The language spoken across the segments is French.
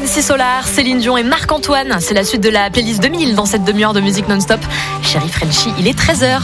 MC Solar, Céline Dion et Marc-Antoine. C'est la suite de la playlist 2000 dans cette demi-heure de musique non-stop. Chérie Frenchie, il est 13h.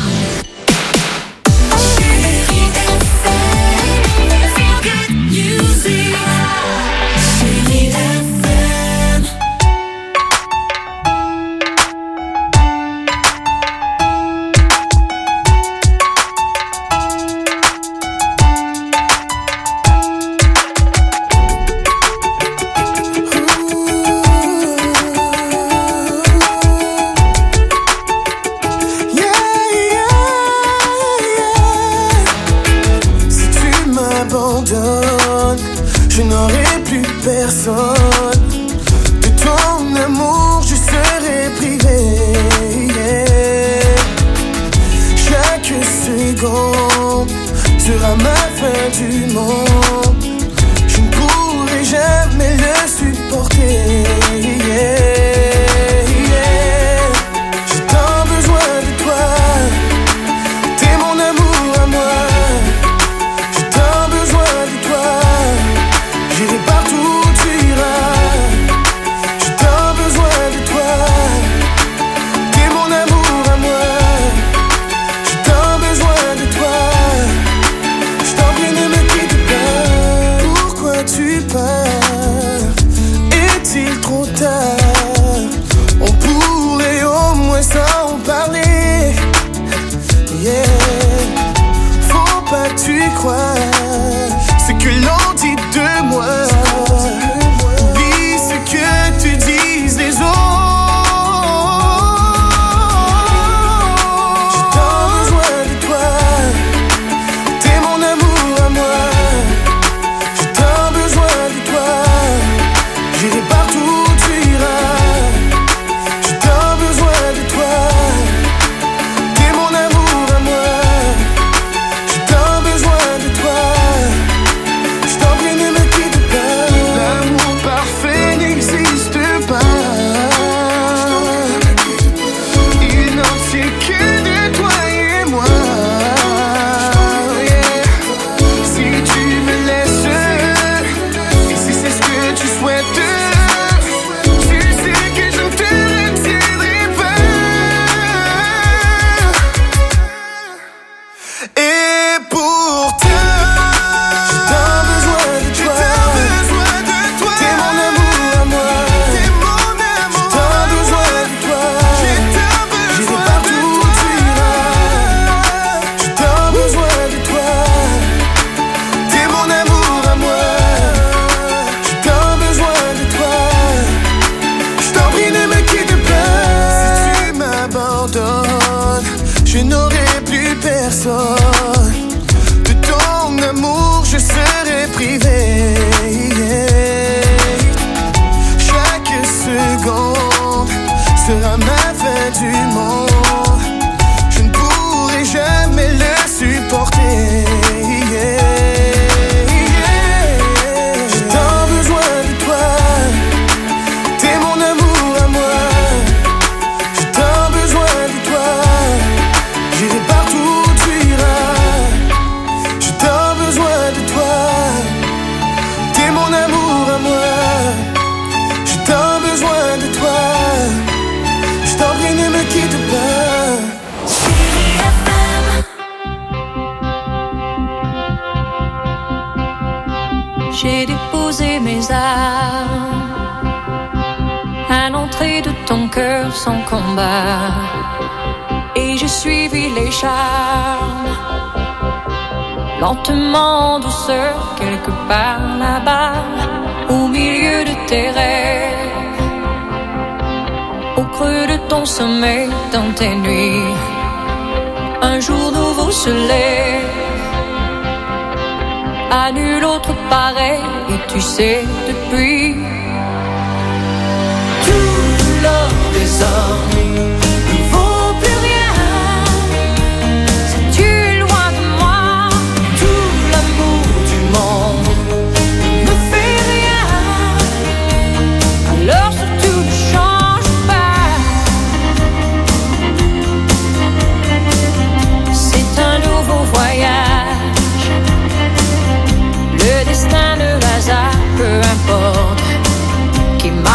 Je n'aurai plus personne. De ton amour je serai privé, yeah. Chaque seconde sera ma fin du monde. Je ne pourrai jamais le supporter, yeah, yeah. J'ai tant besoin de toi. T'es mon amour à moi. J'ai tant besoin de toi. J'irai partout où tu iras. J'ai tant besoin de toi. T'es mon amour à moi. J'ai tant besoin de toi. Je t'en prie, ne me quitte pas. Pourquoi tu pars? Est-il trop tard? On pourrait au moins s'en parler, yeah. Faut pas que tu crois ce que l'on dit de moi. Oublie ce que te disent les autres. J'ai tant besoin de toi. T'es mon amour à moi. J'ai tant besoin de toi. J'irai partout où tu iras. J'ai tant besoin de toi. T'es mon amour à moi. J'ai tant besoin de toi. Je t'en prie, ne me quitte pas. L'amour parfait n'existe pas. Il n'en tient que de toi et moi, yeah. Si tu me laisses, et si c'est ce que tu souhaites, tu sais que je ne te retiendrai pas. Et pourtant j'ai tant besoin de toi. T'es mon amour à moi. J'ai tant besoin de toi. J'irai partout où tu iras. J'ai tant besoin de toi. T'es mon amour à moi. J'ai tant besoin de toi. Je t'en prie, ne me quitte pas. Si tu m'abandonnes, je n'aurai plus personne. De ton amour je serai privé, yeah. Chaque seconde sera ma fin du monde. Je ne pourrai jamais le supporter, yeah, yeah. J'ai tant besoin de toi. T'es mon amour à moi. J'ai tant besoin de toi. J'irai partout où tu iras. J'ai tant besoin de toi. T'es mon amour à moi. J'ai tant besoin de toi. Je t'en prie, ne me quitte pas. J'ai déposé mes armes à l'entrée de ton cœur sans combat, et j'ai suivi les charmes, lentement, en douceur, quelque part là-bas, au milieu de tes rêves, au creux de ton sommeil, dans tes nuits. Un jour nouveau se lève, à nul autre pareil, et tu sais depuis, tout l'or des hommes ne vaut plus rien si tu es loin de moi. Tout l'amour du monde ne fait rien, alors surtout ne change pas. C'est un nouveau voyage, le destin, le hasard, peu importe, qui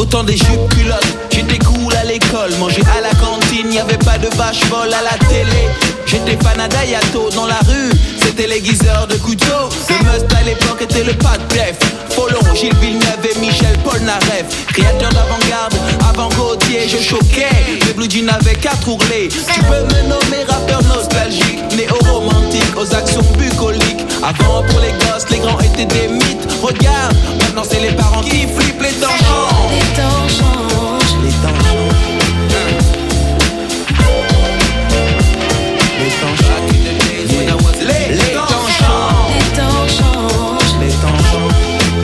Autant des jupes culottes, j'étais cool à l'école. Manger à la cantine, y'avait pas de vache folle à la télé. J'étais fan à Dayato dans la rue, c'était l'aiguiseur de couteau. Le must à l'époque était le pas de def. Folon, Gilles Villeneuve et Michel Polnareff. Créateur d'avant-garde, avant Gauthier, je choquais. Les blue jeans avaient 4 ourlets. Tu peux me nommer rappeur nostalgique, néo-romantique, aux actions bucoliques. Avant pour les gosses, les grands étaient des mythes. Regarde, maintenant c'est les parents qui flippent. Les temps changent. Les temps changent. Les temps changent. Les temps changent. Les temps changent. Les temps changent. Les temps changent.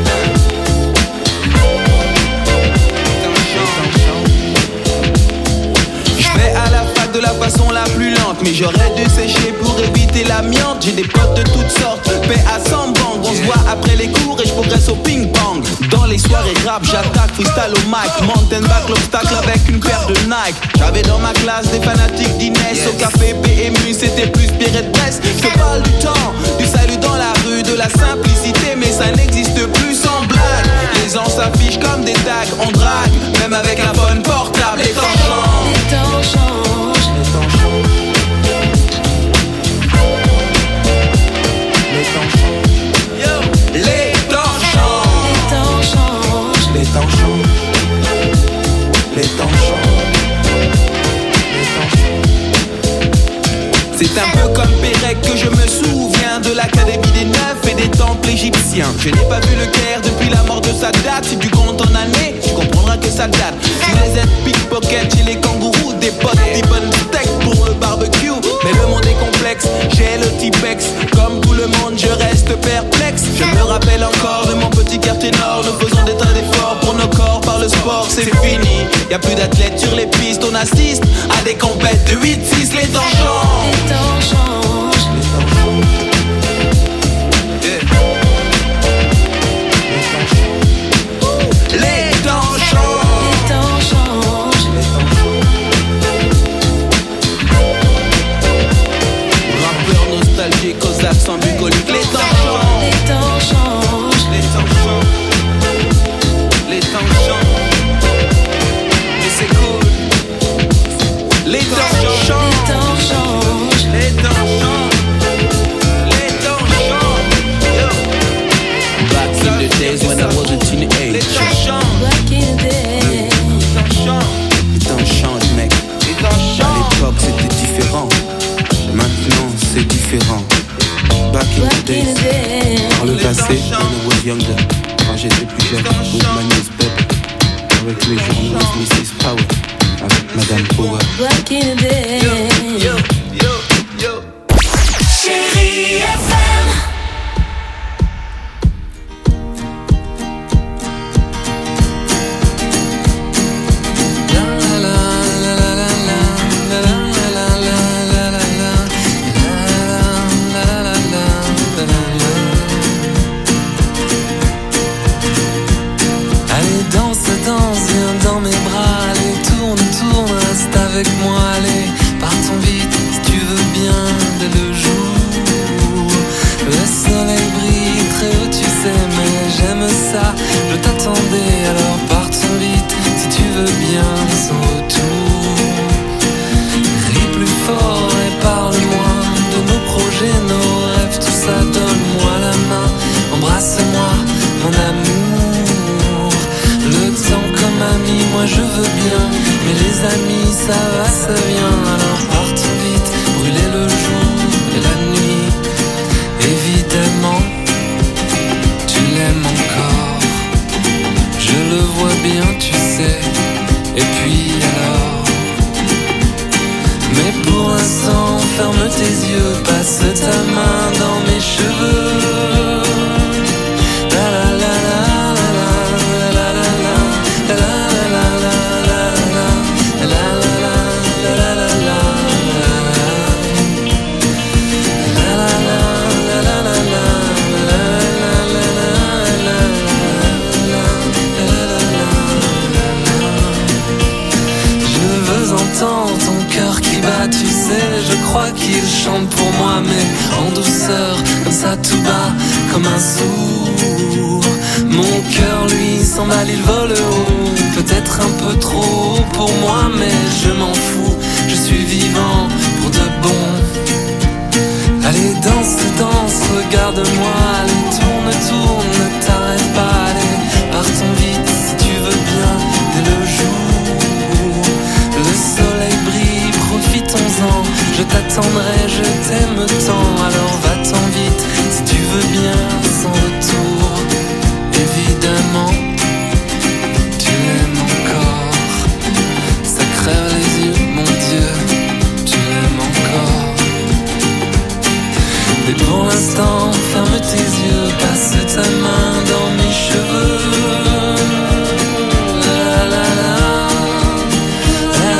Je vais à la fac de la façon la plus lente, mais j'aurais dû sécher pour éviter l'amiante. J'ai des potes de toutes sortes, paix à 100 bangs. On se voit après les cours et je progresse au ping-pong. Dans les soirées rap, j'attaque freestyle au mic. Mountain back l'obstacle avec une paire de Nike. J'avais dans ma classe des fanatiques d'Inès. Au café PMU, c'était plus Pierre de Brest. Je te parle du temps, du salut dans la rue, de la simplicité, mais ça n'existe plus sans blague. Les gens s'affichent comme des tags, on drague, même avec un phone portable. Les temps changent. Les temps changent. Les temps changent. Les temps changent. Yo. Les temps changent. Les temps changent. Les temps changent. Les temps changent. Les temps changent. C'est un peu comme Pérec que je me souviens de l'académie des neufs et des temples égyptiens. Je n'ai pas vu le Caire depuis la mort de Sadat. Si tu comptes en années, tu comprendras que ça date. Si les aides pickpocket chez les kangourous, des potes, des bonnes steaks pour le barbecue. Mais le monde est complexe, j'ai le Tipex. Comme tout le monde, je reste perplexe. Je me rappelle encore de mon petit quartier nord. Nous faisons des tas d'efforts pour nos corps par le sport, c'est fini. Y'a plus d'athlètes sur les pistes, on assiste à des compètes de 8-6, les temps changent. Les temps changent. Les temps changent. Yeah. Les temps changent. Les temps changent. Les temps changent. Rappeur nostalgique aux accents bucoliques. Les temps changent. Les temps changent. Les temps changent. Les temps changent. Mais c'est cool. Les temps changent. Les temps changent. Les temps changent. Les temps changent. Yo. Back in the days when I was a teenager. Les temps changent. Back in the day. Les temps changent. Les temps changent, mec. Les temps changent. À l'époque c'était différent. Maintenant c'est différent. Back in the days. Dans le passé, when I was younger. Quand j'étais plus jeune, with my newspaper. Avec les journaux, Mrs. Power. Avec Madame Power. Back in the day. Yo, yo, yo. Chérie FM. Allez, danse, viens dans mes bras. Allez, tourne, reste avec moi. Allez, partons vite, si tu veux bien, dès le jour. Le soleil brille très haut, tu sais, mais j'aime ça. Je t'attendais, alors partons vite, si tu veux bien, sans retour. Crie plus fort et parle-moi de nos projets, nos rêves, tout ça. Donne-moi la main, embrasse-moi, mon amour. Le temps comme ami, moi je veux bien, mais les amis ça va, ça vient. Alors partons vite, brûler le jour et la nuit. Évidemment, tu l'aimes encore, je le vois bien, tu sais. Et puis alors, mais pour l'instant ferme tes yeux, passe ta main dans mes cheveux. La la la la la la la la tu sais, je crois qu'il chante pour moi, mais en douceur, comme ça tout bas, comme un sourd. Mon cœur lui s'emballe, il vole haut. Peut-être peut-être un peu trop pour moi, mais je m'en fous, je suis vivant pour de bon. Allez, danse, danse, regarde-moi, allez, tourne, tourne, ne t'arrête pas, allez, partons vite si tu veux bien, dès le jour. Le soleil brille, profitons-en, je t'attendrai, je t'aime tant, alors va-t'en vite si tu veux bien, sans retour. Évidemment, tu l'aimes encore, ça crève les yeux, mon Dieu, tu l'aimes encore. Mais pour l'instant, ferme tes yeux, passe ta main dans mes cheveux. La la la, la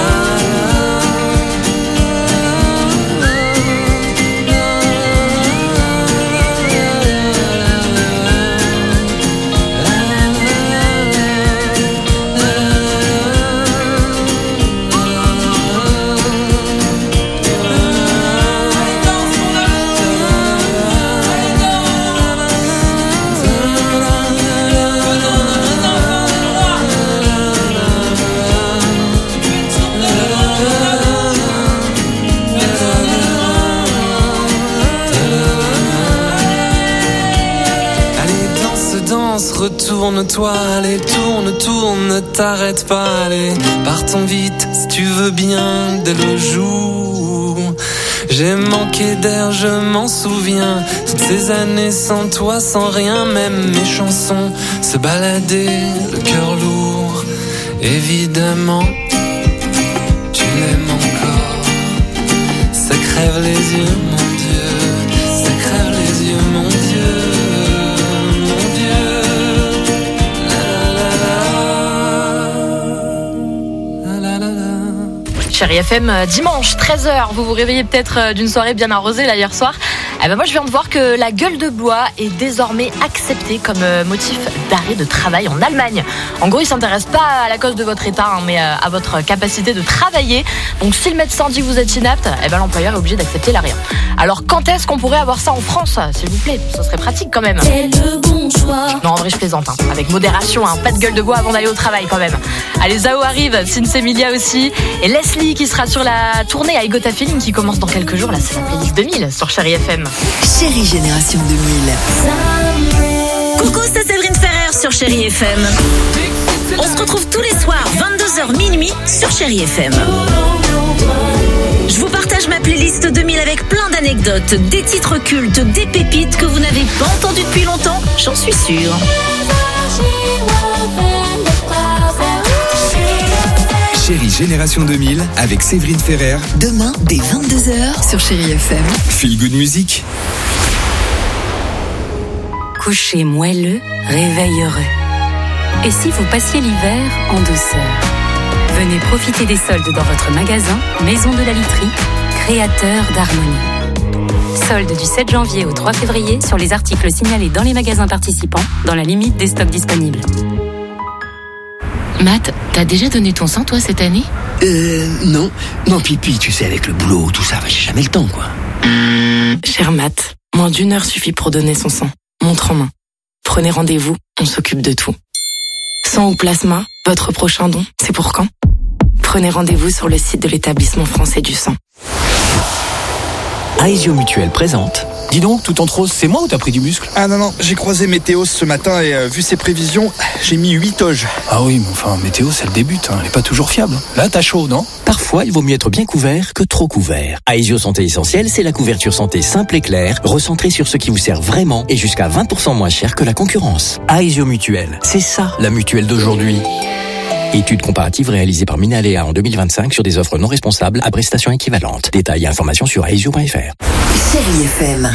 retourne-toi, allez, tourne, tourne, ne t'arrête pas, allez, partons vite, si tu veux bien, dès le jour. J'ai manqué d'air, je m'en souviens, toutes ces années sans toi, sans rien, même mes chansons se baladaient, le cœur lourd, évidemment, tu l'aimes encore, ça crève les yeux, mon Dieu, ça crève les yeux, mon Dieu. Chérie FM, dimanche 13h, vous vous réveillez peut-être d'une soirée bien arrosée là hier soir. Eh ben moi je viens de voir que la gueule de bois est désormais acceptée comme motif d'arrêt de travail en Allemagne. En gros, ils s'intéressent pas à la cause de votre état, mais à votre capacité de travailler. Donc si le médecin dit que vous êtes inapte, eh ben l'employeur est obligé d'accepter l'arrêt. Alors quand est-ce qu'on pourrait avoir ça en France, s'il vous plaît? Ce serait pratique quand même. C'est le bon choix. Non, en vrai je plaisante, avec modération, pas de gueule de bois avant d'aller au travail quand même. Allez, Zao arrive, Sinsemilia aussi, et Leslie qui sera sur la tournée I Got a Feeling qui commence dans quelques jours. Là, c'est la playlist 2000 sur Chérie FM. Chérie Génération 2000. Coucou, c'est Séverine Ferrer sur Chérie FM. On se retrouve tous les soirs, 22h minuit, sur Chérie FM. Je vous partage ma playlist 2000 avec plein d'anecdotes, des titres cultes, des pépites que vous n'avez pas entendues depuis longtemps, j'en suis sûre. Chérie Génération 2000 avec Séverine Ferrer. Demain, dès 22h sur Chérie FM. Feel Good Music. Coucher moelleux, réveil heureux. Et si vous passiez l'hiver en douceur? Venez profiter des soldes dans votre magasin Maison de la Literie, créateur d'harmonie. Soldes du 7 janvier au 3 février sur les articles signalés dans les magasins participants, dans la limite des stocks disponibles. Matt, t'as déjà donné ton sang, toi, cette année? Non. Non, Pipi, tu sais, avec le boulot, tout ça, j'ai jamais le temps, quoi. Cher Matt, moins d'1 heure suffit pour donner son sang. Montre en main. Prenez rendez-vous, on s'occupe de tout. Sang ou plasma, votre prochain don, c'est pour quand? Prenez rendez-vous sur le site de l'établissement français du sang. Aesio Mutuelle présente. Dis donc, tout en rose, c'est moi ou t'as pris du muscle? Ah non, j'ai croisé Météos ce matin et vu ses prévisions, j'ai mis 8 oges. Ah oui, mais enfin, Météos, elle débute, elle est pas toujours fiable. Là, t'as chaud, non? Parfois, il vaut mieux être bien couvert que trop couvert. Aesio Santé Essentielle, c'est la couverture santé simple et claire, recentrée sur ce qui vous sert vraiment et jusqu'à 20% moins cher que la concurrence. Aesio Mutuelle, c'est ça, la mutuelle d'aujourd'hui. Étude comparative réalisée par Minalea en 2025 sur des offres non responsables à prestations équivalentes. Détails et informations sur aesio.fr. Chérie FM.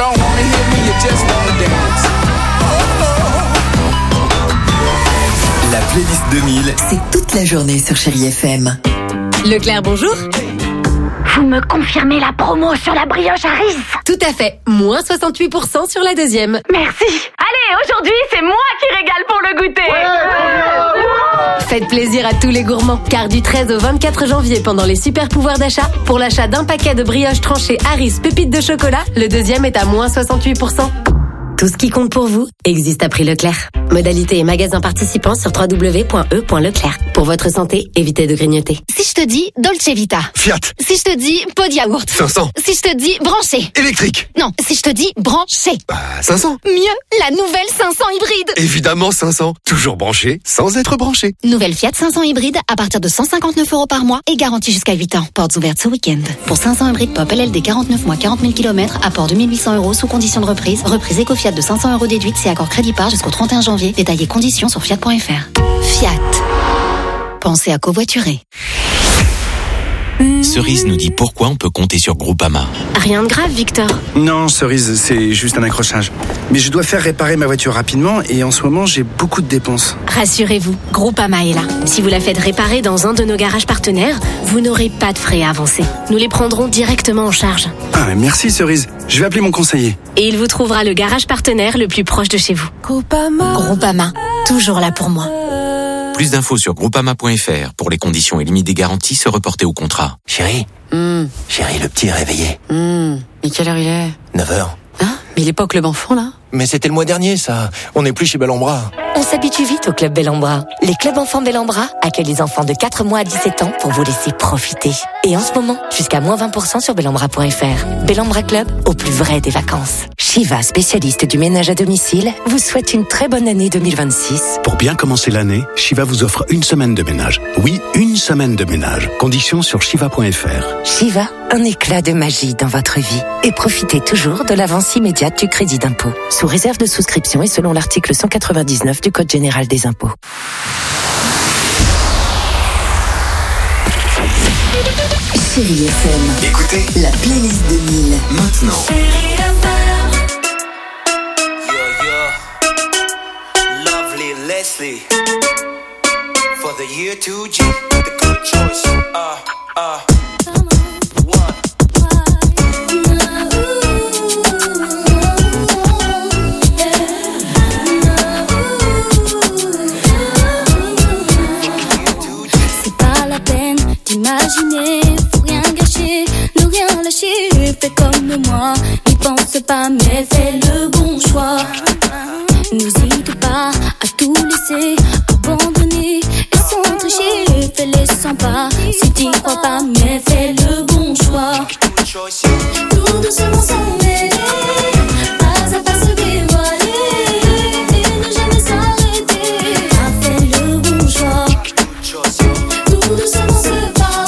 La playlist 2000. C'est toute la journée sur Chérie FM. Leclerc, bonjour. Vous me confirmez la promo sur la brioche Harris? Tout à fait, moins 68% sur la deuxième. Merci. Allez, aujourd'hui, c'est moi qui régale pour le goûter. Faites plaisir à tous les gourmands, car du 13 au 24 janvier, pendant les super pouvoirs d'achat, pour l'achat d'un paquet de brioches tranchées Harris pépites de chocolat, le deuxième est à moins 68%. Tout ce qui compte pour vous existe à prix Leclerc. Modalité et magasins participants sur www.e.leclerc. Pour votre santé, évitez de grignoter. Si je te dis Dolce Vita. Fiat. Si je te dis pot de yaourt. 500. Si je te dis branché. Électrique. Non, si je te dis branché. 500. Mieux, la nouvelle 500 hybride. Évidemment 500. Toujours branché sans être branché. Nouvelle Fiat 500 hybride à partir de 159 € par mois et garantie jusqu'à 8 ans. Portes ouvertes ce week-end. Pour 500 hybride pop LLD 49 mois 40 000 km, apport 2800 € sous condition de reprise. Reprise éco-Fiat de 500 € déduite, c'est accord crédit par jusqu'au 31 janvier. Détaillés conditions sur fiat.fr. Fiat. Pensez à covoiturer. Cerise nous dit pourquoi on peut compter sur Groupama. Rien de grave, Victor. Non, Cerise, c'est juste un accrochage. Mais je dois faire réparer ma voiture rapidement et en ce moment, j'ai beaucoup de dépenses. Rassurez-vous, Groupama est là. Si vous la faites réparer dans un de nos garages partenaires, vous n'aurez pas de frais à avancer. Nous les prendrons directement en charge. Ah, merci Cerise. Je vais appeler mon conseiller. Et il vous trouvera le garage partenaire le plus proche de chez vous. Groupama, toujours là pour moi. Plus d'infos sur groupama.fr. Pour les conditions et limites des garanties, se reporter au contrat. Chérie, Chérie, le petit est réveillé. Mais quelle heure il est? 9h. Hein? Mais il est pas au club enfant, là? Mais c'était le mois dernier, ça. On n'est plus chez Bel-en-Bras. On s'habitue vite au club Bel-en-Bras. Les clubs enfants Bel-en-Bras accueillent les enfants de 4 mois à 17 ans pour vous laisser profiter. Et en ce moment, jusqu'à moins 20% sur belenbras.fr. Bel-en-Bras Club, au plus vrai des vacances. Shiva, spécialiste du ménage à domicile, vous souhaite une très bonne année 2026. Pour bien commencer l'année, Shiva vous offre une semaine de ménage. Oui, une semaine de ménage. Conditions sur shiva.fr. Shiva, un éclat de magie dans votre vie. Et profitez toujours de l'avance immédiate du crédit d'impôt. Sous réserve de souscription et selon l'article 199 du Code général des impôts. Chérie FM. Écoutez la playlist 2000. Maintenant. Lovely Leslie. For the year 2G. The good choice. D'imaginer, faut rien gâcher, ne rien lâcher, fais comme moi, n'y pense pas mais fais le bon choix. N'hésite pas à tout laisser, abandonner et sans tricher, fais-les 100 pas, si t'y crois pas mais fais le bon choix. Tout doucement sans mêler, pas à pas se dévoiler, et ne jamais s'arrêter, fais le bon choix. Tout doucement se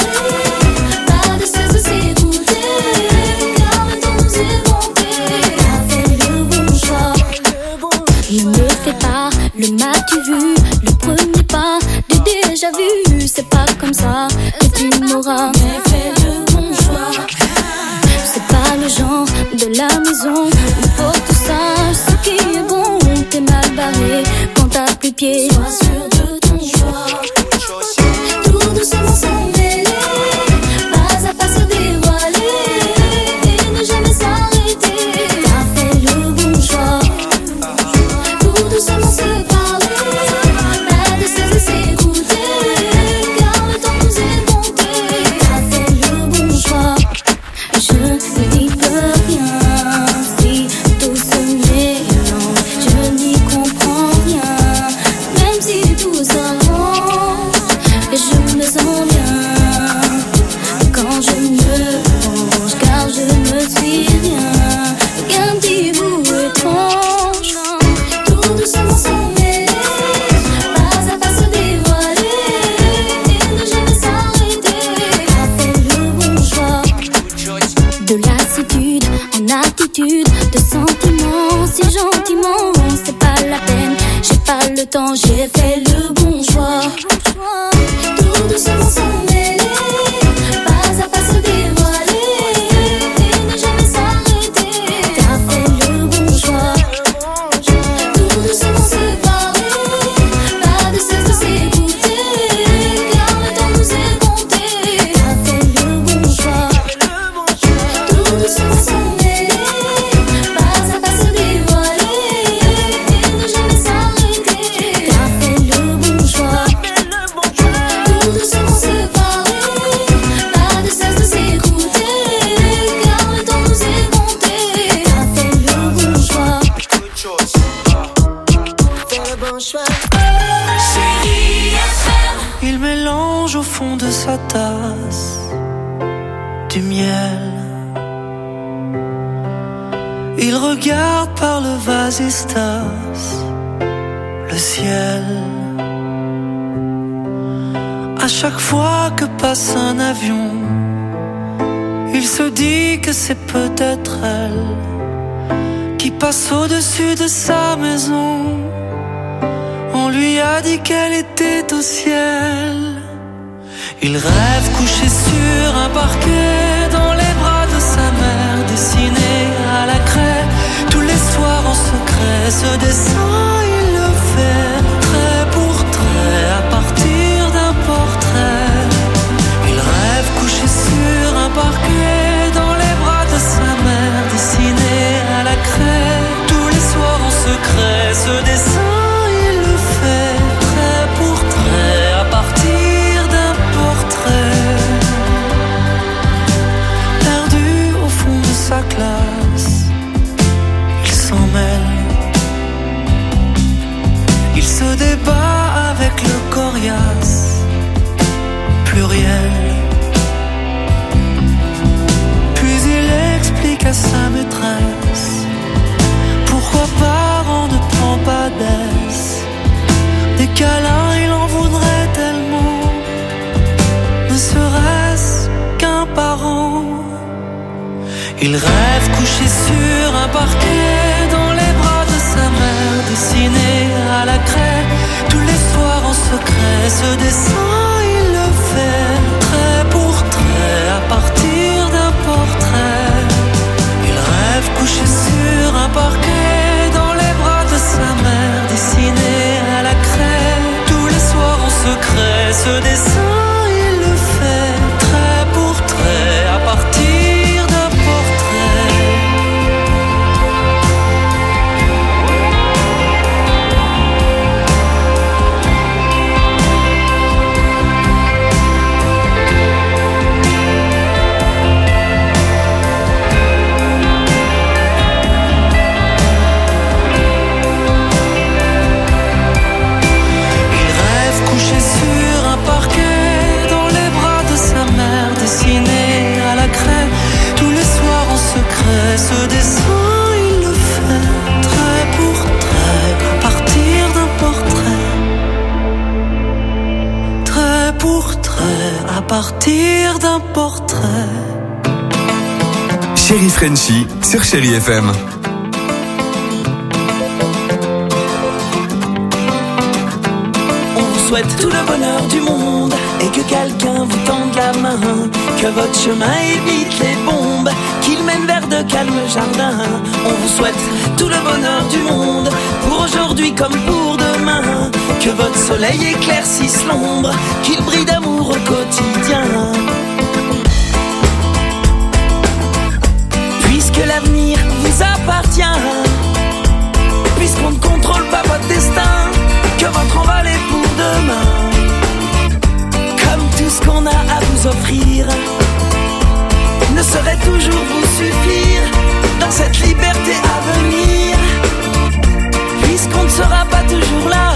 le m'as-tu vu, le premier pas de déjà vu, c'est pas comme ça que tu m'auras. Mais fais le bon choix. C'est pas le genre de la maison, il faut que tu saches ce qui est bon. T'es mal barré quand t'as plus pied. Sois sûr de ton choix. Tout doucement sans mêler, pas à pas se dévoiler, et ne jamais s'arrêter. T'as fait le bon choix. Tout doucement se de sentiments, si gentiment, c'est pas la peine, j'ai pas le temps, j'ai fait le bon choix. Tout doucement sans mêler, pas à pas se dévoiler, et ne jamais s'arrêter, t'as fait le bon choix. Tout doucement se parler, pas de cesse de s'écouter, car le temps nous est compté, t'as fait le bon choix. Tout doucement sans mélange au fond de sa tasse du miel. Il regarde par le vasistas le ciel. À chaque fois que passe un avion, il se dit que c'est peut-être elle qui passe au-dessus de sa maison. On lui a dit qu'elle était au ciel. Il rêve couché sur un parquet dans les bras de sa mère, dessiné à la craie tous les soirs en secret. Ce dessin il le fait trait pour trait à partir d'un portrait. Il rêve couché sur un parquet dans les bras de sa mère, dessiné à la craie tous les soirs en secret. Ce dessin il le fait trait pour trait à partir d'un portrait. Perdu au fond de sa classe, il s'en mêle. Il se débat avec le coriace pluriel. Puis il explique à sa maîtresse pourquoi parent ne prend pas d'aise. Des câlins il en voudrait tellement, ne serait-ce qu'un parent. Il rêve couché sur un parquet dans les bras de sa mère, dessiné à la craie tous les soirs en secret. Ce dessin il le fait trait pour trait à partir d'un portrait. Il rêve couché sur un parquet dans les bras de sa mère, dessiné à la craie tous les soirs en secret. Ce dessin il le fait trait pour trait à partir d'un portrait. Ce dessin il le fait trait pour trait à partir d'un portrait. Trait pour trait à partir d'un portrait. Chérie Frenchie sur Chérie FM. On vous souhaite tout le bonheur du monde et que quelqu'un vous tende la main, que votre chemin évite les bombes, qu'il mène vers de calmes jardins. On vous souhaite tout le bonheur du monde, pour aujourd'hui comme pour demain, que votre soleil éclaircisse l'ombre, qu'il brille d'amour au quotidien. Puisque l'avenir vous appartient, puisqu'on ne contrôle pas votre destin, que votre envol est pour demain. Comme tout ce qu'on a à vous offrir ne saurait toujours vous suffire dans cette liberté à venir, puisqu'on ne sera pas toujours là,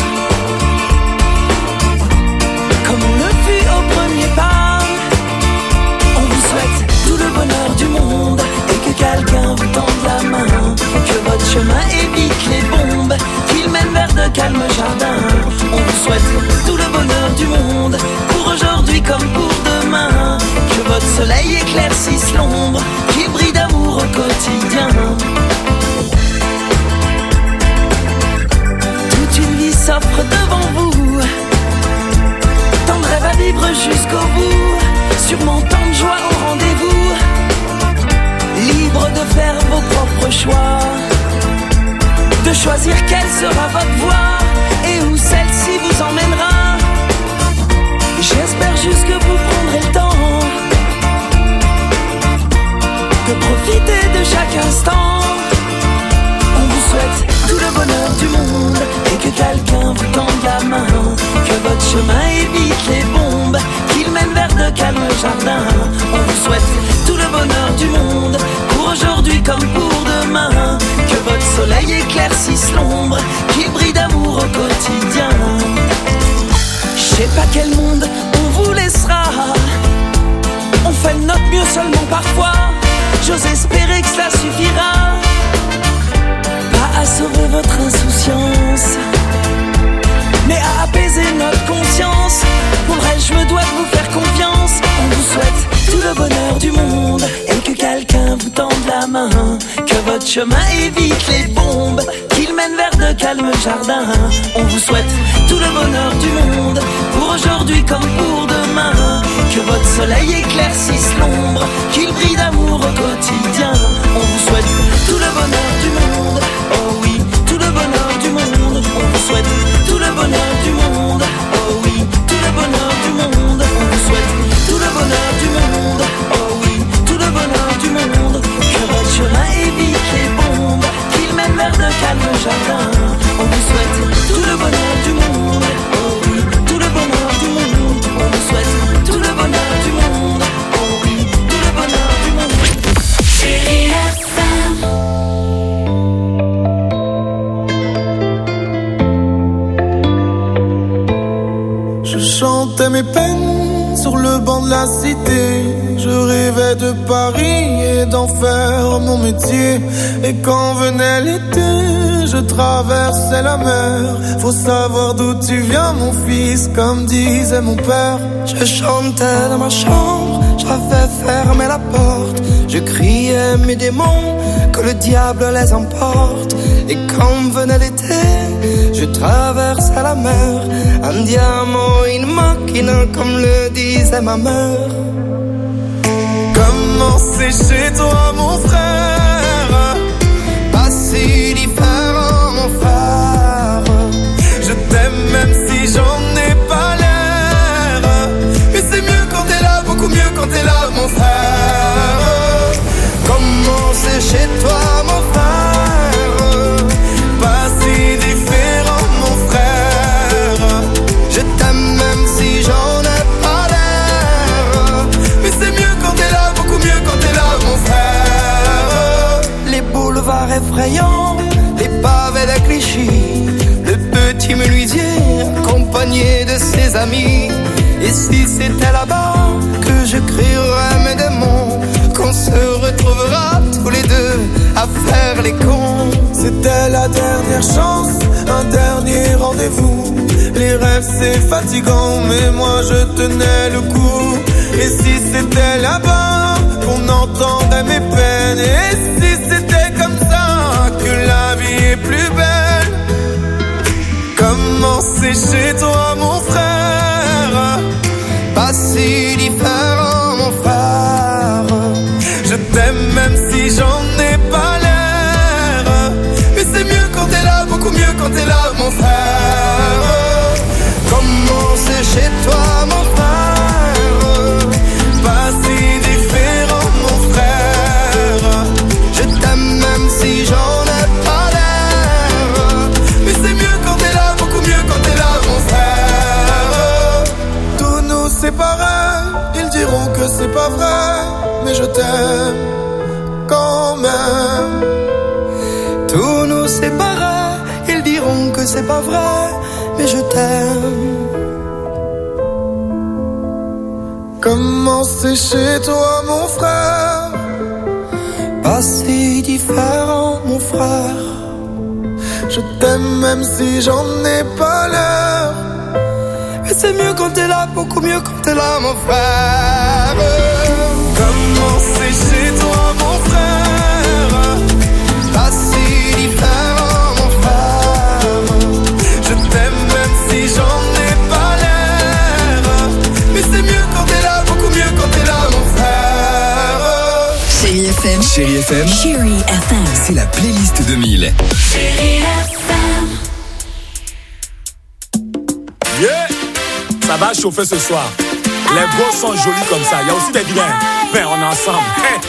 comme on le fut au premier pas. On vous souhaite tout le bonheur du monde et que quelqu'un vous tende la main, que votre chemin évite les bombes, qu'il mène vers de calmes jardins. On vous souhaite tout le bonheur du monde, pour aujourd'hui comme pour demain, que votre soleil éclaircisse l'ombre, qu'il brille d'amour au quotidien. Toute une vie s'offre devant vous, tant de rêves à vivre jusqu'au bout, sûrement tant de joie au rendez-vous, libre de faire vos propres choix, de choisir quelle sera votre voie et où celle-ci vous emmènera. J'espère juste que vous prendrez le temps de profiter de chaque instant. On vous souhaite tout le bonheur du monde et que quelqu'un vous tende la main, que votre chemin évite les bombes, qu'il mène vers de calmes jardins. On vous souhaite tout le bonheur du monde, pour aujourd'hui comme pour demain, que votre soleil éclaircisse l'ombre, qu'il brille d'amour au quotidien. Je sais pas quel monde on vous laissera. On fait de notre mieux seulement parfois. J'ose espérer que cela suffira. Pas à sauver votre insouciance, mais à apaiser notre conscience. Pour le reste, je me dois de vous faire confiance. On vous souhaite tout le bonheur du monde et que quelqu'un vous tende la main. Que votre chemin évite les bombes, qu'il mène vers de calmes jardins. On vous souhaite tout le bonheur du monde, pour aujourd'hui comme pour demain. Que votre soleil éclaircisse l'ombre, qu'il brille d'amour au quotidien. On vous souhaite tout le bonheur du monde, oh oui, tout le bonheur du monde. On vous souhaite tout le bonheur du monde, oh oui, tout le bonheur du monde. On vous souhaite tout le bonheur du monde, oh oui, tout le bonheur du monde. Que votre chemin évite les bombes, qu'il mène vers de calmes jardins. On vous souhaite tout le bonheur du monde, oh oui, tout le bonheur du monde. On vous souhaite tout le bonheur du monde, oh oui, tout le bonheur du monde. Chérie FM. Je chantais mes peines sur le banc de la cité. Je rêvais de Paris et d'en faire mon métier. Et quand venait l'été, je traversais la mer. Faut savoir d'où tu viens, mon fils, comme disait mon père. Je chantais dans ma chambre, j'avais fermé la porte. Je criais mes démons, que le diable les emporte. Et quand venait l'été, je traversais la mer. Andiamo in macchina, comme le disait ma mère. Comment c'est chez toi, mon frère? Pas si différent, mon frère. Je t'aime même si j'en ai pas l'air. Mais c'est mieux quand t'es là, beaucoup mieux quand t'es là, mon frère. Comment c'est chez toi, mon frère? Pas si différent, mon frère. Je t'aime même si j'en ai pas l'air. Mais c'est mieux quand t'es là, beaucoup mieux quand t'es là, mon frère. Les boulevards effrayants, les pavés de Clichy, le petit menuisier accompagné de ses amis. Et si c'était là-bas que je crierais mes démons, qu'on se retrouvera tous les deux à faire les cons. C'était la dernière chance, un dernier rendez-vous. Les rêves c'est fatigant, mais moi je tenais le coup. Et si c'était là-bas qu'on entendait mes peines, et si c'était comme ça que la vie est plus belle. Comment c'est chez toi, mon frère? Pas si différent, mon frère. Je t'aime même si j'en ai pas l'air. Mais c'est mieux quand t'es là, beaucoup mieux quand t'es là, mon frère. Comment c'est chez toi, mon frère? Pas si différent, mon frère. Je t'aime même si j'en ai pas l'air. Mais c'est mieux quand t'es là, beaucoup mieux quand t'es là, mon frère. Tous nous séparer, ils diront que c'est pas vrai, mais je t'aime quand même. Tous nous séparer, ils diront que c'est pas vrai, mais je t'aime. Comment c'est chez toi, mon frère? Pas si différent, mon frère. Je t'aime même si j'en ai pas l'air. Mais c'est mieux quand t'es là, beaucoup mieux quand t'es là, mon frère. Comment c'est chez toi, mon frère? Pas si différent, mon frère. Je t'aime même si j'en ai pas l'air. Mais c'est mieux quand t'es là, beaucoup mieux quand t'es là, mon frère. Chérie FM. Chérie FM. Chérie FM. C'est la playlist 2000. Chérie FM. Yeah! Ça va chauffer ce soir. Les gosses sont jolis comme ça. Il y a aussi des vilains. Ben, on est ensemble.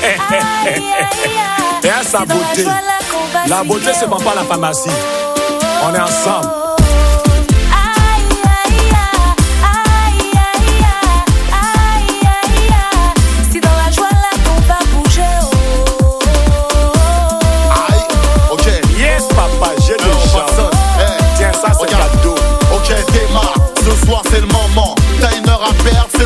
Et à sa beauté. La beauté, c'est pas la pharmacie. On est ensemble. C'est dans la joie là qu'on va bouger. Aïe, ok. Yes, papa, j'ai des chansons. Tiens, ça, c'est cadeau. Ok, démarre. Ce soir, c'est le moment. T'as une heure à perdre, c'est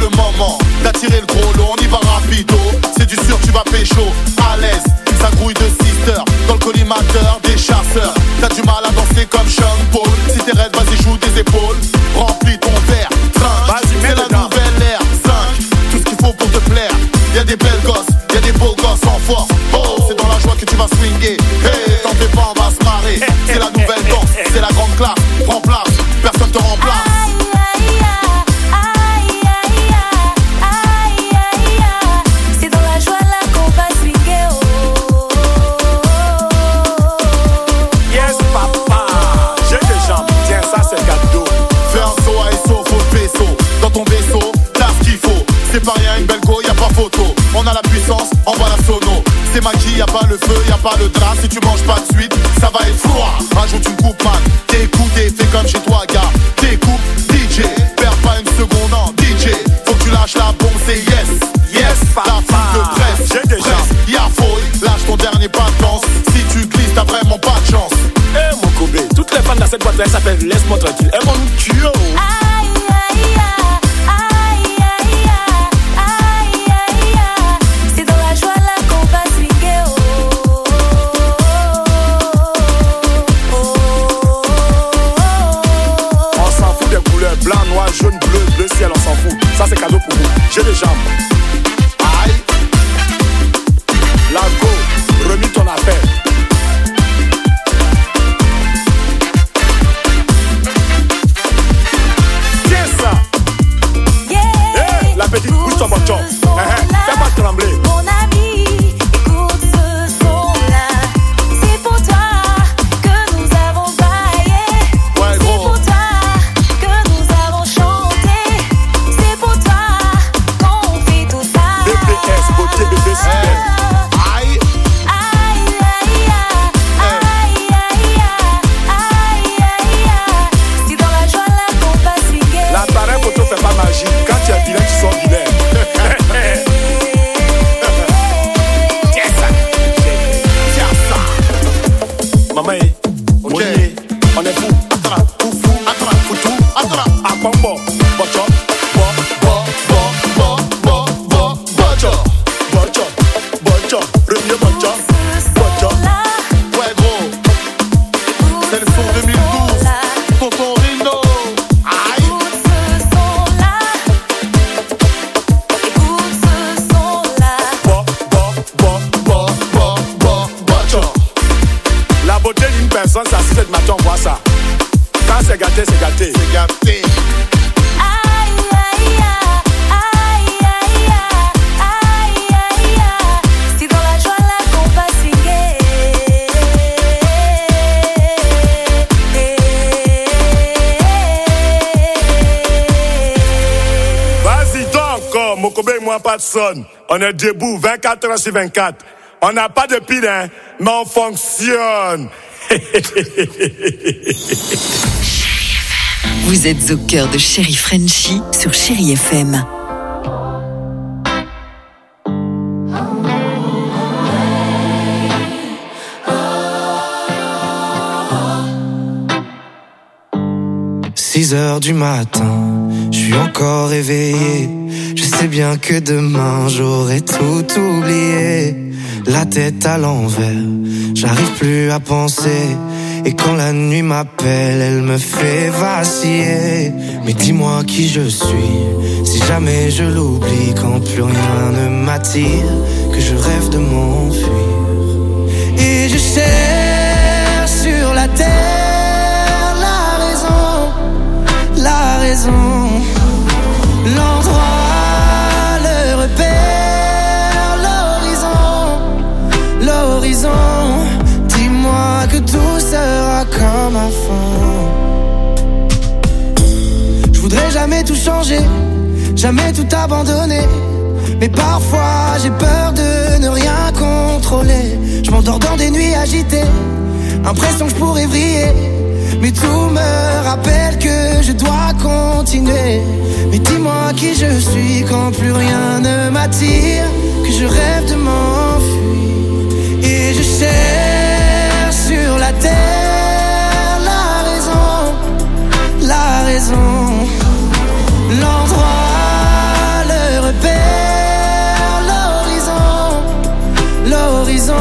y a pas le feu, y a pas le drap. Si tu manges pas de suite, ça va être froid. Rajoute une coupe, man. T'écoutes et fais comme chez toi, gars. T'écoutes, DJ. Perds pas une seconde en DJ. Faut que tu lâches la bombe, c'est yes. Yes, la foule de presse. J'ai déjà. Y'a fouille, lâche ton dernier pas de danse. Si tu glisses, t'as vraiment pas de chance. Eh mon Kobe, toutes les fans dans cette boîte là s'appellent Laisse-moi tranquille. Elles vont nous tuer. C'est dans la joie là qu'on va swinguer. On s'en fout des couleurs blanc, noir, jaune, bleu, bleu ciel, on s'en fout. Ça c'est cadeau pour vous. J'ai les jambes. Aïe. La go, remis ton affaire. La petite bouge ton bon job. Fais pas trembler. Mon ami, écoute ce son-là. C'est pour toi que nous avons baillé. Ouais, c'est pour toi que nous avons chanté. C'est pour toi qu'on fait tout ça. BPS, beauté, bébé, super. Aïe. Aïe, aïe, aïe, aïe, aïe, aïe. C'est dans la joie là qu'on va swinguer. L'appareil photo fait pas magie. Quand tu es vilain, tu sors vilain. Maman, ok. On est fou. Foutou. À Pombo. Bocho. Bocho. Remue Bocho. Ouais, gros. C'est le son 2012. Tonton Rino. Aïe. La beauté d'une personne, c'est à 6h du matin, on voit ça. Quand c'est gâté, c'est gâté. C'est gâté. C'est dans la joie là qu'on va swinguer. Vas-y donc encore, Mokobe et moi, pas de sonne. On est debout 24 heures sur 24. On n'a pas de pile, hein, mais on fonctionne. Vous êtes au cœur de Chéri Frenchie sur Chéri FM. Six heures du matin, je suis encore réveillé. Je sais bien que demain j'aurai tout oublié. La tête à l'envers, j'arrive plus à penser. Et quand la nuit m'appelle, elle me fait vaciller. Mais dis-moi qui je suis, si jamais je l'oublie. Quand plus rien ne m'attire, que je rêve de m'enfuir. Et je cherche sur la terre la raison, l'endroit, le repère, l'horizon. Dis-moi que tout sera comme avant. Je voudrais jamais tout changer, jamais tout abandonner. Mais parfois j'ai peur de ne rien contrôler. Je m'endors dans des nuits agitées, impression que je pourrais vriller. Mais tout me rappelle que je dois continuer. Mais dis-moi qui je suis quand plus rien ne m'attire, que je rêve de m'enfuir. Et je cherche sur la terre la raison, l'endroit, le repère, l'horizon.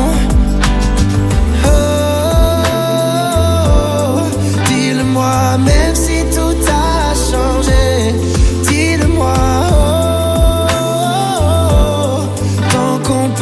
Même si tout a changé, dis-le-moi, tant qu'on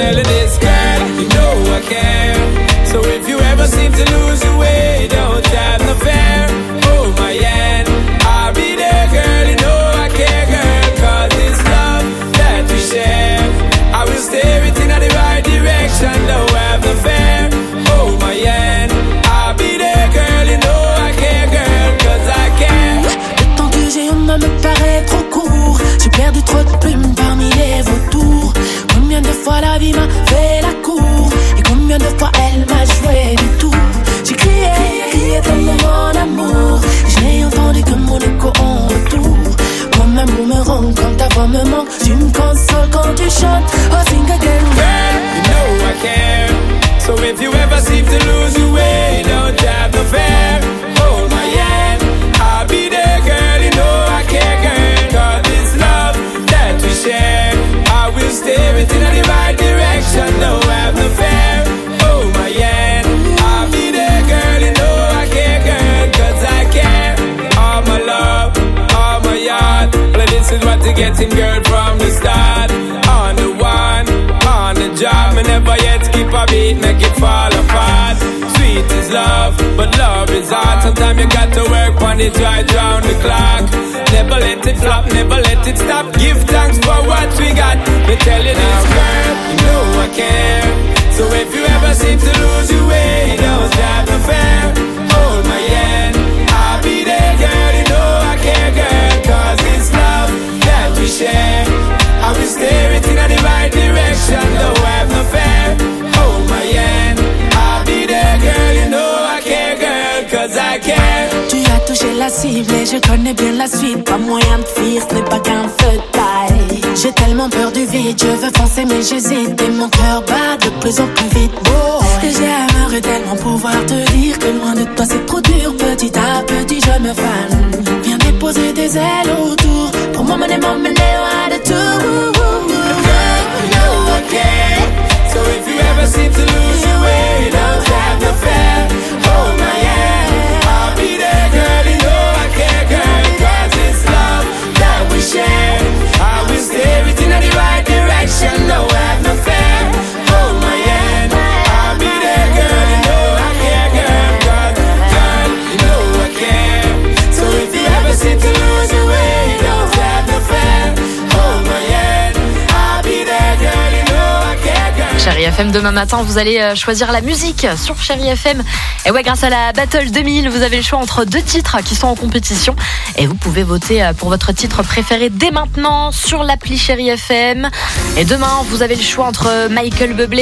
tell you this, girl, you know I care. So if you ever seem to lose your way, don't have no fear. Hold my hand, I'll be there, girl, you know I care, girl. Cause this love that we share, I will steer it in the right direction, don't have no fear. Hold my hand, I'll be there, girl, you know I care, girl, cause I care. Le temps que j'ai en main me paraît trop court. J'ai perdu trop de plumes parmi les vautours. Combien de fois la vie m'a fait la cour, et combien de fois elle m'a joué du tour. J'ai crié, crié tellement mon amour, je n'ai entendu que mon écho en retour. Comme un boomerang quand ta voix me manque, tu me consoles quand tu chantes. Oh, sing again, girl, you know I care. So if you ever seem to lose your way, don't have no fear. Hold my hand, I'll be there, girl, you know I care, girl. Cause this love that we share, I will steer it in the right direction, don't have no fear. Hold my hand, I'll be there, girl, you know I care, girl. Cause I care, all my love, all my heart. Well, this is what to get him, girl, from the start. On the one, on the job, me never yet skip a beat, make it fall apart. Sweet is love, but love is hard. Sometimes you got to work on it right round the clock. Never let it flop, never let it stop. Give thanks for what we got. Me tell you this, girl, you know I care. So if you ever seem to lose your way, don't have no fear. Hold my hand, I'll be there, girl, you know I care, girl. Cause it's love that we share, I will steer it in the right direction, don't have no fear. Hold my hand, I'll be there, girl, you know I care, girl, cause I care. tu as touché la cible et je connais bien la suite. Pas moyen de fuir, ce n'est pas qu'un feu de paille. J'ai tellement peur du vide, je veux foncer mais j'hésite. Et mon cœur bat de plus en plus vite. Oh, et j'aimerais tellement pouvoir te dire que loin de toi c'est trop dur. Petit à petit je me fane. Viens déposer des ailes autour pour m'emmener loin de tout. Girl, you know I care. So if you ever seem to lose your way, don't have no fear. Hold my hand, I'll be there, girl, you know I care, girl. Cause it's love that we share, I will steer it in the right direction, no have no fear. Hold my hand, I'll be there, girl, you know I care, girl. Girl, you know I care. So if you ever seem to lose your way, don't have no fear. Hold my hand, I'll be there, girl, you know I care, girl. Chérie FM, demain matin, vous allez choisir la musique sur Chérie FM. Et ouais, grâce à la Battle 2000, vous avez le choix entre deux titres qui sont en compétition. Et vous pouvez voter pour votre titre préféré dès maintenant sur l'appli Chérie FM. Et demain, vous avez le choix entre Michael Bublé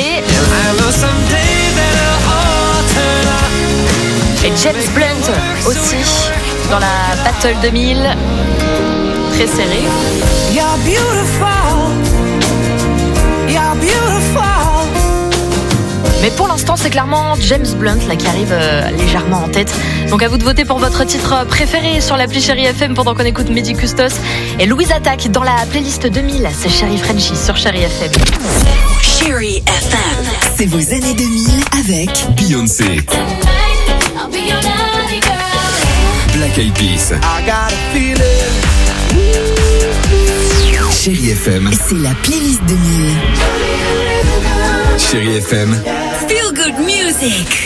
et James Blunt aussi dans la Battle 2000. Très serré. You're beautiful, you're beautiful. Mais pour l'instant, c'est clairement James Blunt là qui arrive légèrement en tête. Donc à vous de voter pour votre titre préféré sur l'appli Chérie FM pendant qu'on écoute Mehdi Custos et Louise Attaque dans la playlist 2000. C'est Chérie Frenchie sur Chérie FM. Chérie FM, c'est vos années 2000 avec Beyoncé, Black Eyed Peas. Chérie FM, c'est la playlist 2000. Chérie FM, Feel Good Music.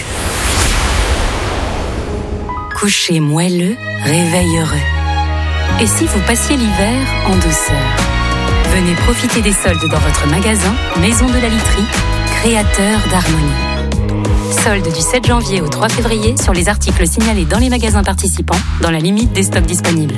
Coucher moelleux, réveil heureux. Et si vous passiez l'hiver en douceur? Venez profiter des soldes dans votre magasin Maison de la Literie, créateur d'harmonie. Soldes du 7 janvier au 3 février sur les articles signalés dans les magasins participants, dans la limite des stocks disponibles.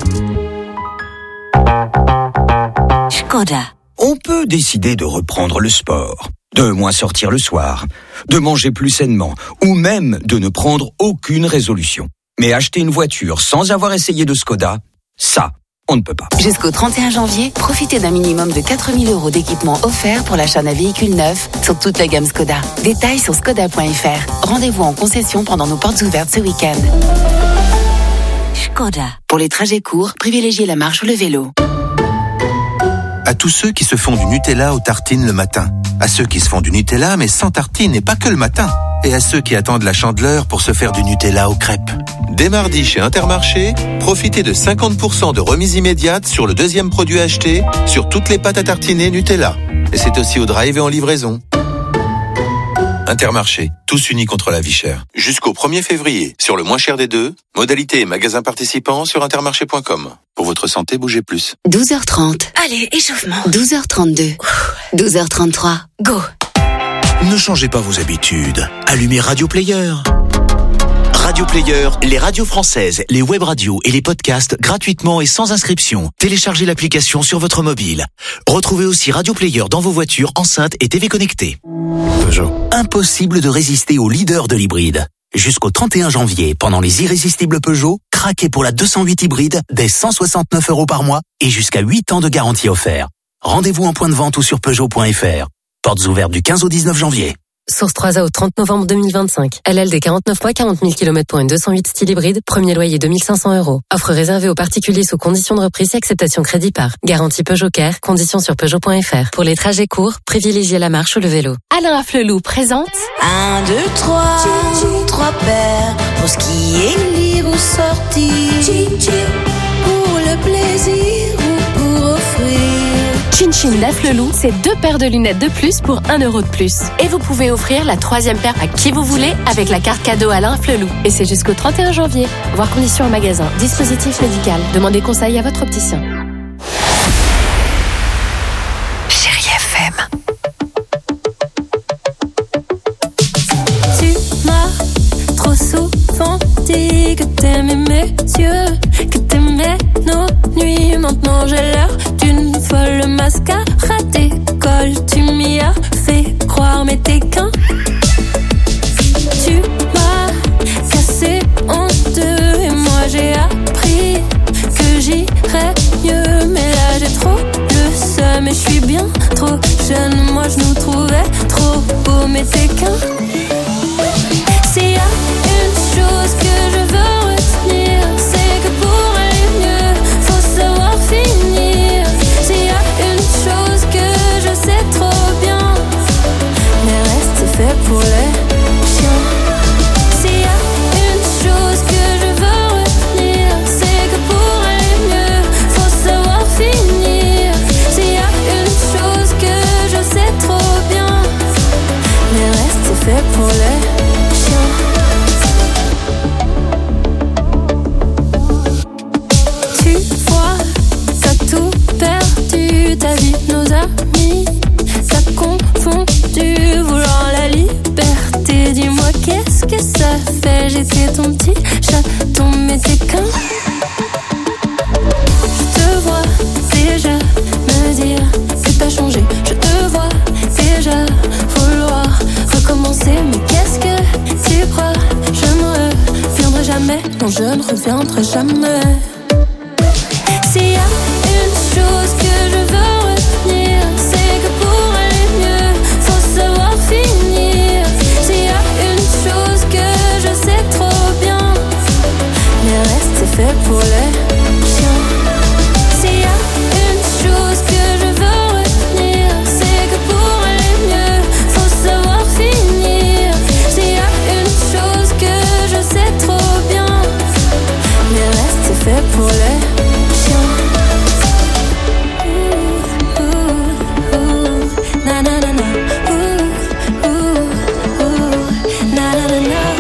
Skoda. On peut décider de reprendre le sport, de moins sortir le soir, de manger plus sainement, ou même de ne prendre aucune résolution. Mais acheter une voiture sans avoir essayé de Skoda, ça, on ne peut pas. Jusqu'au 31 janvier, profitez d'un minimum de 4 000 € d'équipement offert pour l'achat d'un véhicule neuf sur toute la gamme Skoda. Détails sur skoda.fr. Rendez-vous en concession pendant nos portes ouvertes ce week-end. Skoda. Pour les trajets courts, privilégiez la marche ou le vélo. À tous ceux qui se font du Nutella aux tartines le matin. À ceux qui se font du Nutella mais sans tartines et pas que le matin. Et à ceux qui attendent la Chandeleur pour se faire du Nutella aux crêpes. Dès mardi chez Intermarché, profitez de 50% de remise immédiate sur le deuxième produit acheté sur toutes les pâtes à tartiner Nutella. Et c'est aussi au drive et en livraison. Intermarché, tous unis contre la vie chère. Jusqu'au 1er février, sur le moins cher des deux, modalités et magasins participants sur intermarché.com. Pour votre santé, bougez plus. 12h30. Allez, échauffement. 12h32. 12h33. Go. Ne changez pas vos habitudes. Allumez Radio Player. Radio Player, les radios françaises, les web radios et les podcasts gratuitement et sans inscription. Téléchargez l'application sur votre mobile. Retrouvez aussi Radio Player dans vos voitures, enceintes et TV connectées. Peugeot. Impossible de résister au leader de l'hybride. Jusqu'au 31 janvier, pendant les irrésistibles Peugeot, craquez pour la 208 hybride dès 169 € par mois et jusqu'à 8 ans de garantie offert. Rendez-vous en point de vente ou sur Peugeot.fr. Portes ouvertes du 15 au 19 janvier. Source 3A au 30 novembre 2025. LLD 49 mois, 40 000 km pour une 208 style hybride. Premier loyer 2500 €. Offre réservée aux particuliers sous conditions de reprise et acceptation crédit par. Garantie Peugeot Care. Conditions sur Peugeot.fr. Pour les trajets courts, privilégiez la marche ou le vélo. Alain Afflelou présente 1, 2, 3, 3 paires pour skier, lire ou sortir. Pour le plaisir ou pour offrir. Chin Chin d'Afflelou, c'est 2 paires de lunettes de plus pour 1 € de plus. Et vous pouvez offrir la 3e paire à qui vous voulez avec la carte cadeau Alain Afflelou. Et c'est jusqu'au 31 janvier. Voir conditions en magasin. Dispositif médical. Demandez conseil à votre opticien. Chérie FM. Tu m'as trop souvent dit que t'aimais mes yeux, que t'aimais nos nuits. Maintenant j'ai l'air d'une folle mascarade d'école. Tu m'y as fait croire mais t'es qu'un. Tu m'as cassé en deux et moi j'ai appris que j'irais mieux. Mais là j'ai trop le seum et je suis bien trop jeune. Moi je nous trouvais trop beaux mais t'es qu'un. S'il y a une chose que je veux retenir, c'est que pour aller mieux, faut savoir finir. S'il y a une chose que je sais trop bien, le reste c'est fait pour les chiens. S'il y a une chose que je veux retenir, c'est que pour aller mieux, faut savoir finir. S'il y a une chose que je sais trop bien, le reste c'est fait pour les chiens. Tu vois, t'as tout perdu, ta vie, nos amis, t'as confondu, voulant la liberté. Dis-moi qu'est-ce que ça fait, j'étais ton petit chaton mais t'es qu'un. Je te vois déjà me dire que t'as changé. Je te vois déjà vouloir recommencer. Mais qu'est-ce que tu crois, je ne reviendrai jamais. Non, je ne reviendrai jamais. S'il y a une chose que je veux retenir, c'est que pour aller mieux, faut savoir finir. S'il y a une chose que je sais trop bien, le reste c'est fait pour les chiens. S'il y a une chose que je veux retenir, c'est que pour aller mieux, faut savoir finir. S'il y a une chose que je sais trop bien, le reste c'est fait pour les chiens. Na na na na, na na na na,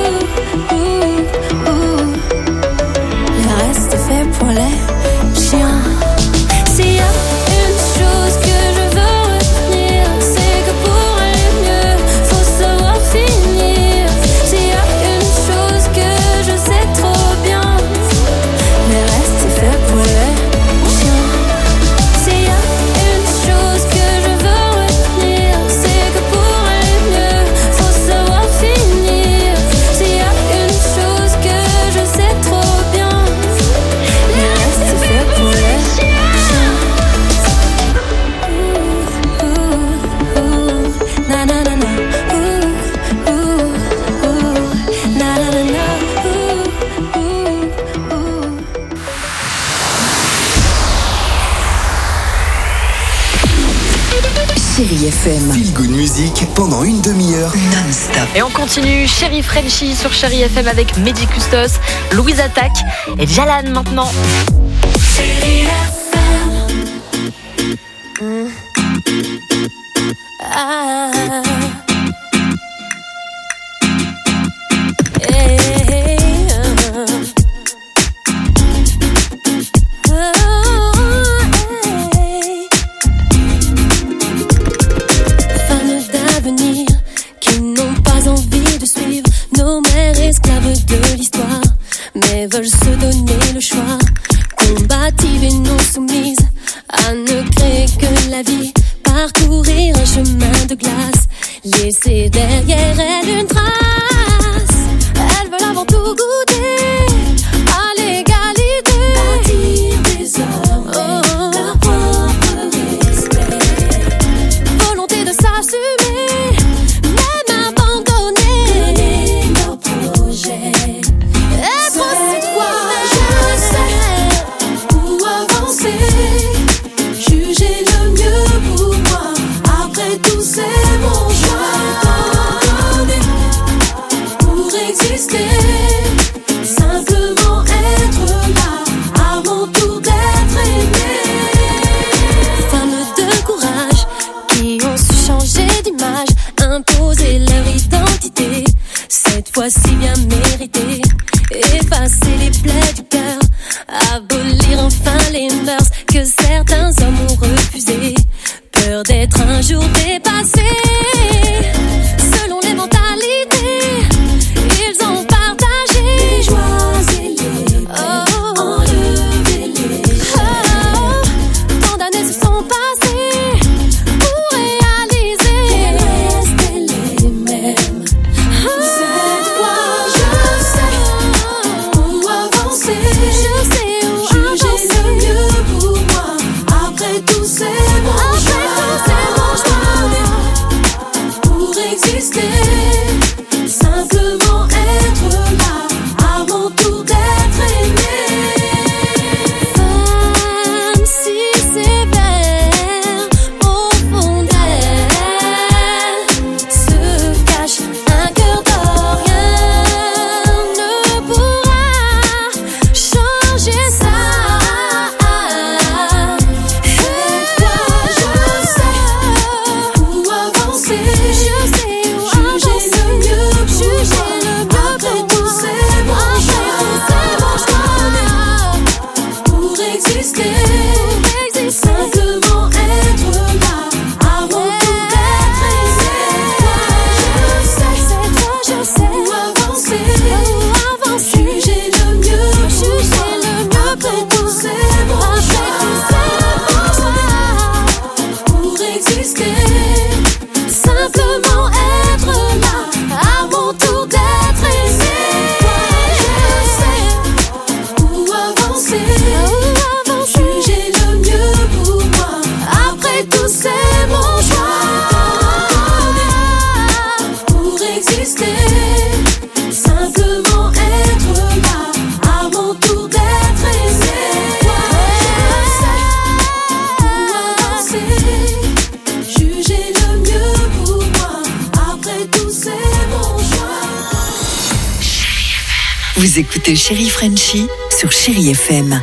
le reste est fait pour les chiens. S'il y a une chose que je veux retenir, c'est que pour aller mieux, faut savoir finir. S'il y a une chose que je sais trop bien, le reste est fait pour les chiens. S'il y a une chose que je veux retenir, c'est que pour aller mieux, faut savoir finir. S'il y a une chose que je sais trop bien, le reste est fait pour les chiens. Na na na na, na na na na. Chérie FM. Feel Good Music pendant une demi-heure non-stop. Et on continue, Chérie Frenchy sur Chérie FM avec Mehdi Custos, Louise Attaque et Jalan maintenant. Chérie FM. Ah. elles veulent se donner le choix, combative et non soumise, à ne créer que la vie, parcourir un chemin de glace, laisser derrière elle une trace. Elles veulent avant tout goûter à l'égalité, bâtir désormais leur propre respect, volonté de s'assumer, même abandonner, mener leur projet. Et pour cette fois, je sais où avancer, juger le mieux pour moi. Après tout, c'est mon choix, donner pour exister, simplement être là, à mon tour d'être aimé. Femmes de courage qui ont su changer d'image, imposer leur identité, cette fois-ci bien méritée, effacer les plaies du cœur, abolir enfin les mœurs que certains hommes ont refusées, peur d'être un jour dépassés. Selon les mentalités, ils ont partagé les joies et les peines, enlevé les chaînes. Tant d'années se sont passées pour réaliser rester les mêmes. Cette fois, je sais où avancer, je sais où juger le mieux pour moi. Après tout, c'est mon choix, pour exister, simplement être là, à mon tour d'être aimé. Femme si sévère, au fond d'elle se cache un cœur d'or, rien ne pourra changer ça. Cette fois, je sais où avancer, je sais où juger le mieux, juger le mieux. Après tout, c'est mon choix, pour exister, simplement être là, à mon tour d'être aimé. Cette fois, je sais où avancer, juger le mieux, après tout, c'est mon choix, pour exister, simplement être là, à mon tour d'être aimé. Je sais où avancer, juger le mieux pour moi. Après tout, c'est mon choix, pour exister, simplement être là, à mon tour d'être aimé. Je sais où avancer, juger le mieux pour moi. Après tout, c'est mon choix. Vous écoutez Chérie Frenchie sur Chérie FM.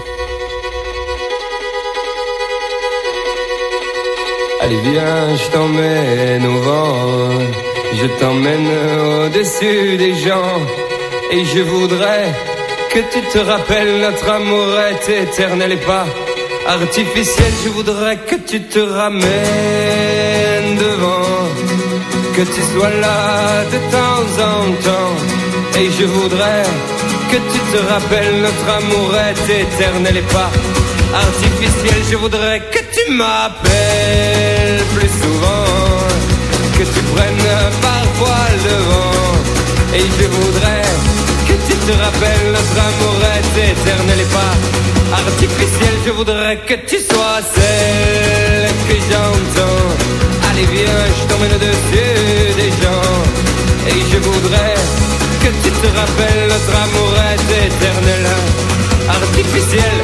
Allez viens, je t'emmène au vent, je t'emmène au-dessus des gens, et je voudrais que tu te rappelles, notre amour est éternel et pas artificiel. Je voudrais que tu te ramènes devant, que tu sois là de temps en temps, et je voudrais que tu te rappelles, notre amour est éternel et pas artificiel. Je voudrais que tu m'appelles plus souvent, que tu prennes parfois le vent, et je voudrais que tu te rappelles, notre amour est éternel et pas artificiel. Je voudrais que tu sois celle que j'entends. Allez viens, je t'emmène au-dessus des gens, et je voudrais que tu te rappelles, notre amour est éternel, artificiel.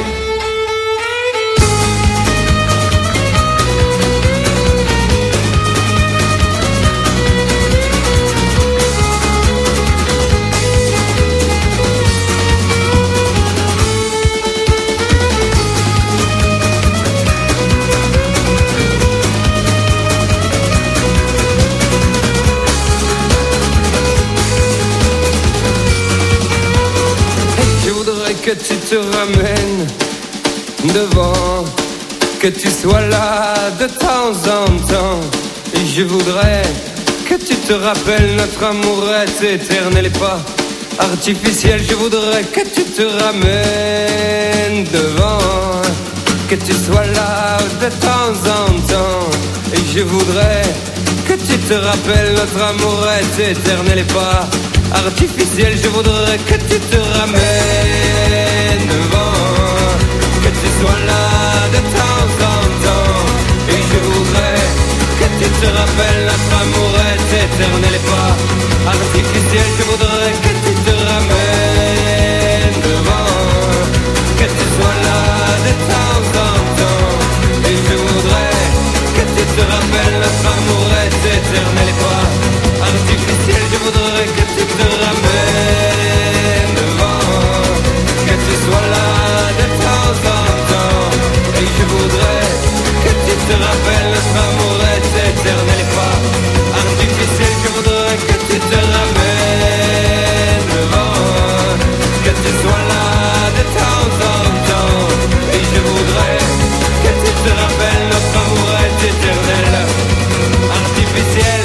Que tu te ramènes devant, que tu sois là de temps en temps, et je voudrais que tu te rappelles, notre amour est éternel et pas artificiel, je voudrais que tu te ramènes devant, que tu sois là de temps en temps. Et je voudrais que tu te rappelles, notre amour est éternel et pas artificiel. Je voudrais que tu te ramènes devant, que tu sois là de temps en temps. Et je voudrais que tu te rappelles, notre amour est éternel et pas artificiel. Je voudrais que tu te ramènes devant, que tu sois là de temps en temps. Et je voudrais que tu te rappelles, notre amour est éternel et pas artificiel. Je voudrais que tu te ramènes devant, que tu sois là de temps en temps. Et je voudrais que tu te rappelles, notre amour est éternel et pas artificiel. Je voudrais que tu te ramènes devant, que tu sois là de temps en temps. Et je voudrais que tu te rappelles, notre amour est éternel, artificiel.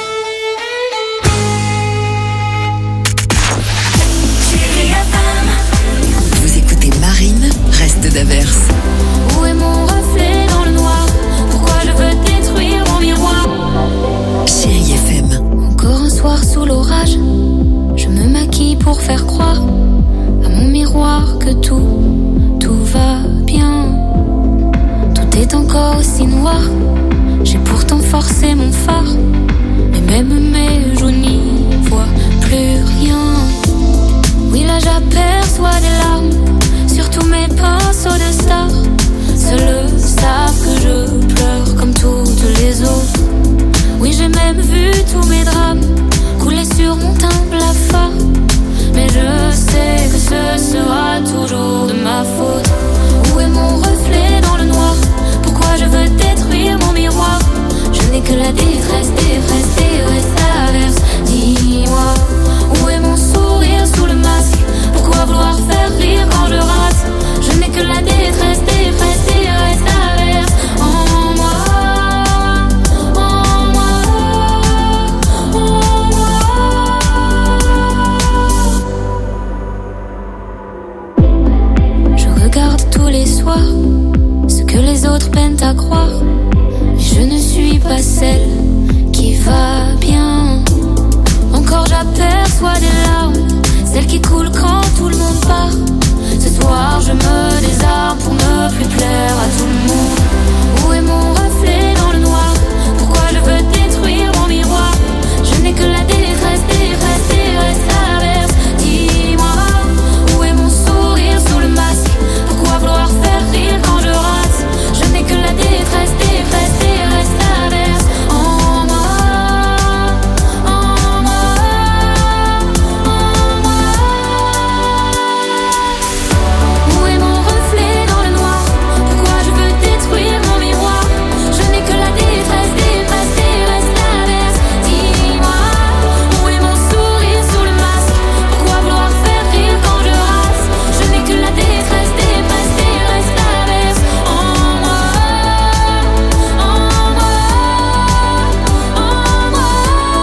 Vous écoutez Marine, reste d'averse. Où est mon reflet dans le noir? Pourquoi je veux détruire mon miroir? Chérie FM. Encore un soir sous l'orage, je me maquille pour faire croire à mon miroir que tout va bien. Tout est encore aussi noir, j'ai pourtant forcé mon phare, mais même mes joues n'y voient plus rien. Oui, là j'aperçois des larmes sur tous mes pinceaux de stars. Seuls savent que je pleure comme toutes les autres. Oui, j'ai même vu tous mes drames couler sur mon teint blafard. Mais je sais que ce sera toujours de ma faute. Où est mon reflet dans le noir? Pourquoi je veux détruire mon miroir? Je n'ai que la détresse, averse. Dis-moi, où est mon sourire sous le masque? Pourquoi vouloir faire rire quand je rate? Je n'ai que la détresse, averse. En moi, en moi, en moi. Je regarde tous les soirs ce que les autres peinent à croire, mais je ne suis pas celle qui va bien. Encore j'aperçois des larmes, celles qui coulent quand tout le monde part. Ce soir je me désarme pour ne plus plaire à tout le monde. Où est mon reflet dans le noir? Pourquoi je veux détruire mon miroir? Je n'ai que la détresse, averse. Dis-moi, où est mon sourire sous le masque? Pourquoi vouloir faire rire quand je rate? Je n'ai que la détresse, averse. En moi, en moi, en moi. Où est mon reflet dans le noir? Pourquoi je veux détruire mon miroir? Je n'ai que la détresse, averse. Dis-moi, où est mon sourire sous le masque? Pourquoi vouloir faire rire quand je rate? Je n'ai que la détresse, averse. En moi, en moi, en moi.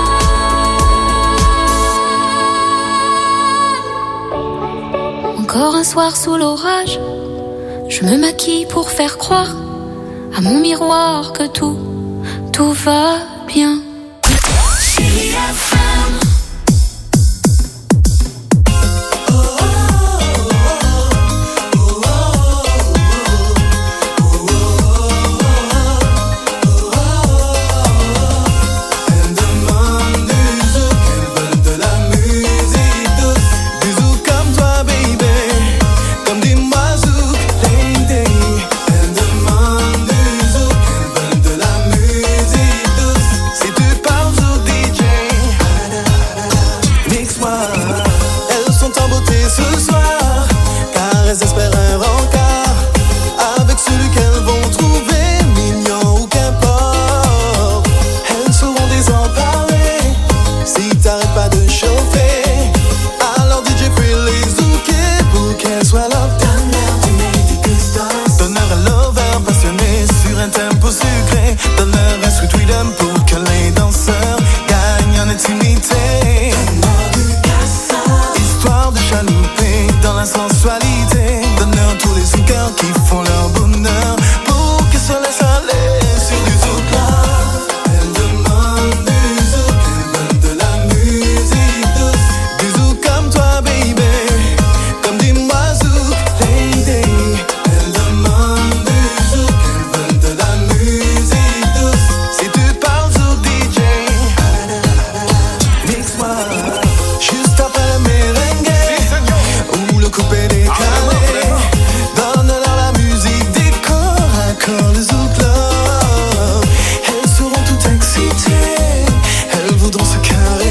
Encore un soir sous l'orage, je me maquille pour faire croire à mon miroir que tout va bien. Si tu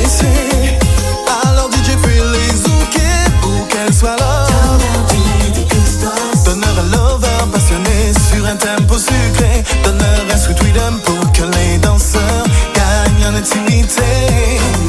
danser. Alors DJ fait les zoukets pour qu'elle soit là. Donneur à lover passionné sur un tempo sucré. Donneur un sweet rhythm pour que les danseurs gagnent en intimité.